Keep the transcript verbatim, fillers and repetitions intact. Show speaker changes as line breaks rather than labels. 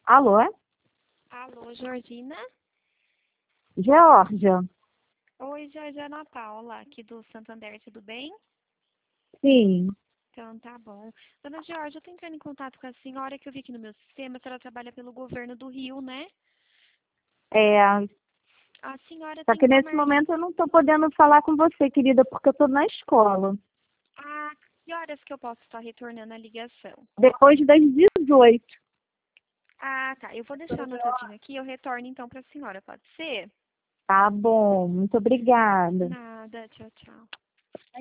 Alô?
Alô, Georgina?
Georgia?
Oi, Georgia, Ana Paula, aqui do Santander, tudo bem?
Sim.
Então, tá bom. Dona Georgia, eu tô entrando em contato com a senhora que eu vi aqui no meu sistema, que ela trabalha pelo governo do Rio, né?
É,
A senhora
só
tem
que
uma
nesse
mar...
momento eu não estou podendo falar com você, querida, porque eu estou na escola.
Ah, que horas que eu posso estar retornando a ligação?
Depois das dezoito.
Ah, tá. Eu vou deixar anotadinho aqui, eu retorno então pra senhora, pode ser?
Tá bom, muito obrigada.
Nada, tchau, tchau.